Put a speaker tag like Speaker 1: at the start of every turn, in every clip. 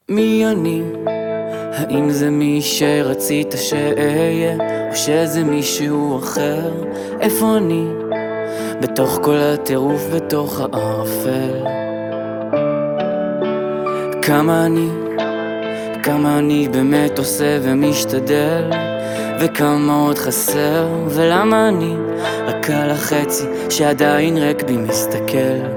Speaker 1: מי אני? האם זה מי שרצית שאהיה, או שזה מישהו אחר? איפה אני? בתוך כל הטירוף, בתוך הערפל. כמה אני באמת עושה ומשתדל, וכמה עוד חסר, ולמה אני רק על החצי שעדיין ריק בי מסתכל.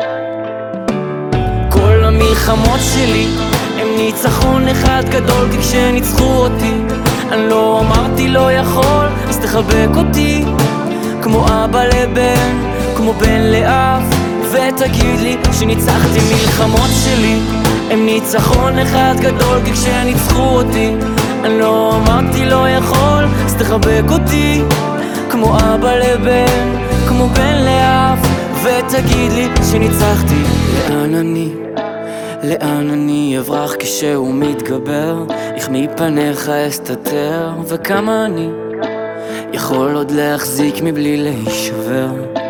Speaker 1: כל המלחמות שלי הם ניצחון אחד גדול, כי כשניצחו אותי אני לא אמרתי לא יכול, אז תחבק אותי כמו אבא לבן, כמו בן לאב, ותגיד לי שניצחתי. מלחמות שלי הם ניצחון אחד גדול, כי כשניצחו אותי אני לא אמרתי לא יכול, אז תחבק אותי כמו אבא לבן, כמו בן לאב, ותגיד לי שניצחתי. לאן אני אברח כשהוא מתגבר? איך מפניך אסתתר? וכמה אני יכול עוד להחזיק מבלי להישבר?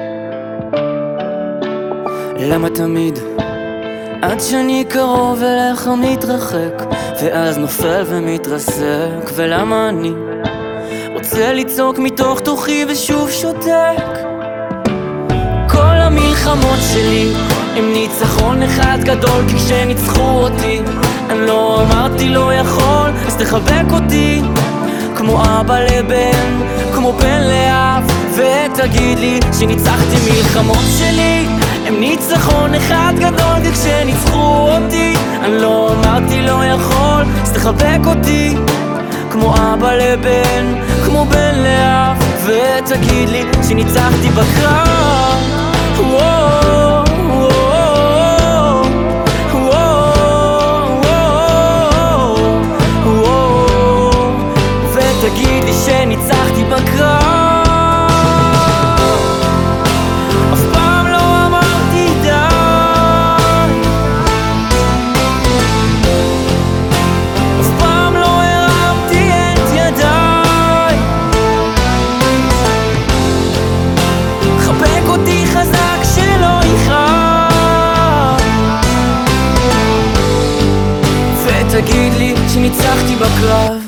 Speaker 1: למה תמיד עד שאני קרוב אליך מתרחק, ואז נופל ומתרסק? ולמה אני רוצה לצעוק מתוך תוכי ושוב שותק? כל המלחמות שלי הם ניצחון אחד גדול, כי כשניצחו אותי אני לא אמרתי לא יכול, אז תחבק אותי כמו אבא לבן, כמו בן לאב, ותגיד לי שניצחתי. מלחמות שלי הם ניצחון אחד גדול, כי כשניצחו אותי אני לא אמרתי לא יכול, אז תחבק אותי כמו אבא לבן, כמו בן לאב, ותגיד לי שניצחתי בקרב. ותגיד לי שניצחתי בקרב. אף פעם לא אמרתי די, אף פעם לא הרמתי את ידיי. חבק אותי חזק שלא יכאב, ותגיד לי שניצחתי בקרב.